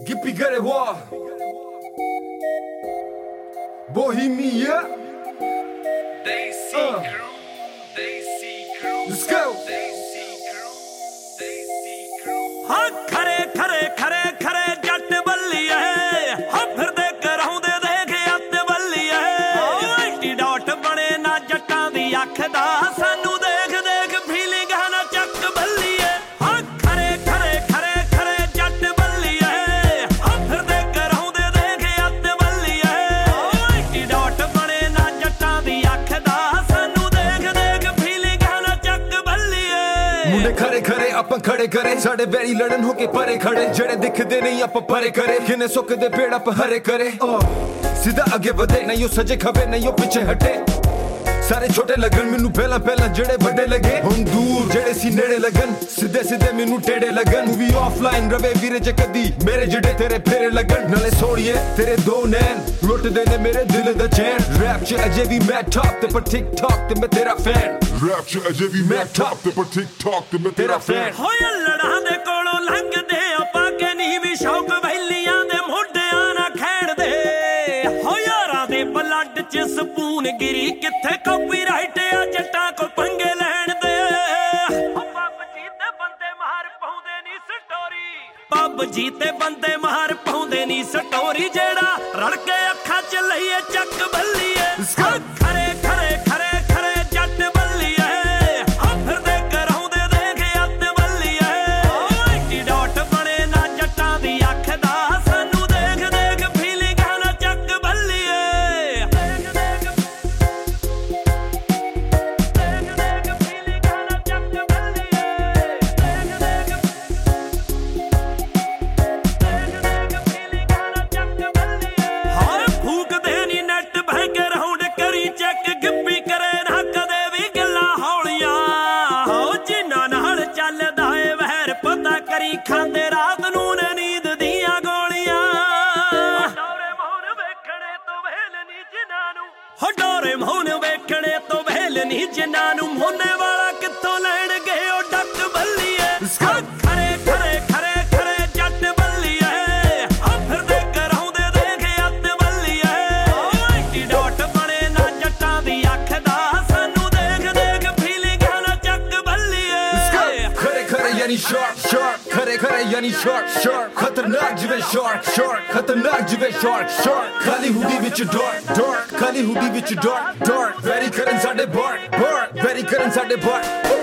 Gippy Garewa Bohemia Desi crew, let's go Desi crew हाँ खरे खरे खरे खरे जट बल्लिए हाँ फिर दे कराउंदे देखे अत बल्लिए एंटीडोट बने ना जट्टां दी अख दा सानू देख देख फीलिंग है ना चक बल्लिए हाँ खरे खरे खरे खरे जट बल्लिए हाँ फिर दे कराउंदे देखे अत बल्लिए एंटीडोट बने ना जट्टां दी अख दा सानू देख देख फीलिंग है ना चक बल्लिए मुंडे खरे खरे ਆਪਾਂ ਖੜੇ ਕਰੇ ਸਾਡੇ ਬੈਰੀ ਲੜਨ ਹੋ ਕੇ ਪਰੇ ਖੜੇ ਜਿਹੜੇ ਦਿਖਦੇ ਨਹੀਂ ਆਪਾਂ ਪਰੇ ਕਰੇ ਕਿਨੇ ਸੁੱਕਦੇ ਪੇੜ ਆਪ ਹਰੇ ਕਰੇ ਸਿੱਧਾ ਅੱਗੇ ਵਧੇ ਨਹੀਂ ਉਹ ਸੱਜੇ ਖੱਬੇ ਨਹੀਂ ਉਹ ਪਿੱਛੇ ਹਟੇ ਸਾਰੇ ਛੋਟੇ ਲੱਗਣ ਮੈਨੂੰ ਪਹਿਲਾਂ ਪਹਿਲਾਂ ਜਿਹੜੇ ਵੱਡੇ ਲੱਗੇ ਹੁਣ ਦੂਰ ਜਿਹੜੇ ਸੀ ਨੇੜੇ ਲੱਗਣ ਸਿੱਧੇ ਸਿੱਧੇ ਮੈਨੂੰ ਟੇੜੇ ਲੱਗਣ ਵੀ ਆਫਲਾਈਨ ਰਵੇ ਵੀਰੇ ਜੇ ਕਦੀ ਮੇਰੇ ਜਿਹੜੇ ਤੇਰੇ ਫੇਰੇ ਲੱਗਣ ਨਾਲੇ ਸੋੜੀਏ ਤੇਰੇ ਦੋ ਨੈਣ ਲੁੱਟਦੇ ਨੇ ਮੇਰੇ ਦਿਲ ਦਾ ਚੈਨ ਰੈਪ ਚ ਅਜੇ ਵੀ ਮੈਂ ਟਾਪ ਤੇ ਪਰ ਟਿਕਟੌਕ ਤੇ ਮੈਂ ਤੇਰਾ ਫੈਨ ਰੈਪ ਚ ਅਜੇ ਵੀ ਮੈਂ ਟਾਪ ਤੇ ਪਰ ਟਿਕਟੌਕ ਤੇ ਮੈਂ ਤੇਰਾ ਫੈਨ ਹੋਏ ਲੜਾਂ ਦੇ ਕੋਲੋਂ ਲੰਘਦੇ ਆਪਾਂ ਕੇ ਨਹੀਂ ਵੀ ਸ਼ੌਕ ਵੈਲੀਆਂ ਦੇ ਮੋਢਿਆਂ ਨਾ ਖੇਡਦੇ ਹੋ ਯਾਰਾਂ ਦੇ ਬਲੱਡ ਚ ਸਪੂਨ ਗਿਰੀ ਕਿੱਥੇ ਕਾਪੀਰਾਈਟ ਆ ਜੱਟਾਂ ਕੋ ਪੰਗੇ ਲੈਣ ਦੇ ਪੱਬ ਜੀ ਤੇ ਬੰਦੇ ਮਾਰ ਪਾਉਂਦੇ ਨਹੀਂ ਸਟੋਰੀ ਜਿਹੜਾ ਰਲ ਕੇ ਅੱਖਾਂ ਚ ਲਈਏ ਚੱਕ ਬੱਲੀਏ ਖਰੇ ਖਰੇ ਖਰੇ ਖਰੇ ਜੱਟ ਬੱਲੀਏ ਹਾਂ ਫਿਰਦੇ ਕਰਾਉਂਦੇ ਦੇਖ ਅੱਤ ਬੱਲੀਏ ਐਂਟੀਡੋਟ ਬਣੇ ਨਾ ਜੱਟਾਂ ਦੀ ਅੱਖ ਦਾ ਸਾਨੂੰ ਦੇਖ ਦੇਖ ਫੀਲਿੰਗ ਹੈ ਨਾ ਚੱਕ ਬੱਲੀਏ ਦੇਖ ਦੇਖ ਫੀਲਿੰਗ ਹੈ ਨਾ ਚੱਕ ਬੱਲੀਏ ਦੇਖ ਹਾਏ ਫੂਕਦੇ ਨੀ ਨੈਟ ਬੈਂਕ ਰਾਉਂਡ ਕਰੀ ਚੈੱਕ ਗਿੱਪੀ ਕਰੇ ਨਾ ਕਦੇ ਵੀ ਗੱਲਾਂ ਹੌਲੀਆਂ ਹੋ ਜਿਨ੍ਹਾਂ ਨਾਲ ਚੱਲਦਾ ਏ ਵਹਿਰ ਪਤਾ ਕਰੀ ਖਾਂਦੇ ਰਾਤ ਨੂੰ ਨੇ ਨੀਂਦ ਦੀਆਂ ਗੋਲੀਆਂ ਡੋਰੇ ਮੌਨ ਵੇਖਣੇ ਤੋਂ ਵਹਿਲ ਨੀ ਜਿਨ੍ਹਾਂ ਨੂੰ ਹੋ ਡੋਰੇ ਮੌਨ ਵੇਖਣੇ ਤੋਂ ਵਹਿਲ ਨੀ ਜਿਨ੍ਹਾਂ ਨੂੰ ਮੋਨੇ ਵਾਲਾ ਕਿੱਥੋਂ ਲੈਣ ਗਏ ਉਹ ਡੱਕ ਬੱਲੀਏ ਖਰੇ ਖਰੇ ਖਰੇ ਖਰੇ ਜੱਟ ਬੱਲੀਏ ਹਾਂ ਫਿਰਦੇ ਕਰਾਉਂਦੇ ਦੇਖ ਅੱਤ ਬੱਲੀਏ ਐਂਟੀਡੋਟ ਬਣੇ ਨਾ ਜੱਟਾਂ ਦੀ ਅੱਖ ਦਾ ਸਾਨੂੰ ਦੇਖ ਦੇਖ ਫੀਲਿੰਗ ਹੈ ਨਾ ਚੱਕ ਬੱਲੀਏ ਖਰੇ ਖਰੇ ਯਾਨੀ ਸ਼ਾਰਕ ਸ਼ਾਰਕ ਖਰੇ ਖਰੇ ਯਾਨੀ ਸ਼ਾਰਕ ਸ਼ਾਰਕ ਖਤਰਨਾਕ ਜਿਵੇਂ ਸ਼ਾਰਕ ਸ਼ਾਰਕ ਖਤਰਨਾਕ ਜਿਵੇਂ ਸ਼ਾਰਕ ਸ਼ਾਰਕ ਖਾਲੀ ਹੁੱਡੀ ਵਿੱਚ ਡਾਰਕ ਡਾਰਕ ਖਾਲੀ ਹੁੱਡੀ ਵਿੱਚ ਡਾਰਕ ਡਾਰਕ ਵੈਰੀ ਕਰਨ ਸਾਡੇ ਬਾਰ ਬਾਰ ਵੈਰੀ ਕਰਨ ਸਾਡੇ ਬਾਰ